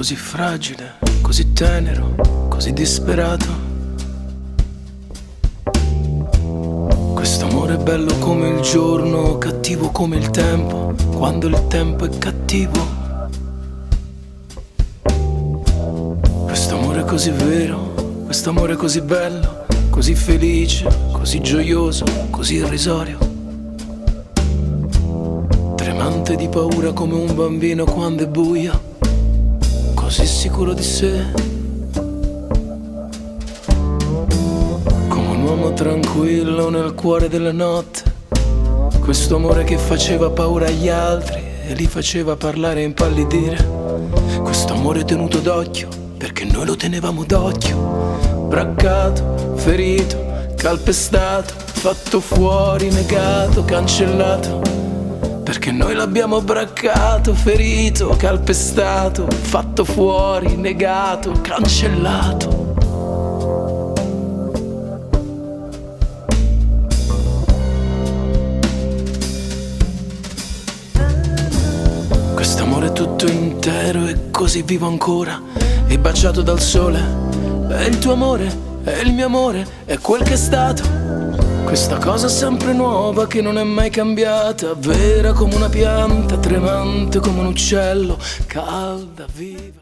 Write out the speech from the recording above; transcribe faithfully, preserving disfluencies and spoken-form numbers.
così fragile, così tenero, così disperato. Questo amore è bello come il giorno, cattivo come il tempo, quando il tempo è cattivo. Questo amore è così vero, questo amore è così bello, così felice, così gioioso, così irrisorio. Tremante di paura come un bambino quando è buio, così sicuro di sé, come un uomo tranquillo nel cuore della notte. Questo amore che faceva paura agli altri e li faceva parlare e impallidire. Questo amore tenuto d'occhio perché noi lo tenevamo d'occhio. Braccato, ferito, calpestato, fatto fuori, negato, cancellato, perché noi l'abbiamo braccato, ferito, calpestato, fatto fuori, negato, cancellato. Quest'amore è tutto intero e così vivo ancora, e baciato dal sole. È il tuo amore, è il mio amore, è quel che è stato. Questa cosa sempre nuova che non è mai cambiata, vera come una pianta, tremante come un uccello, calda, viva.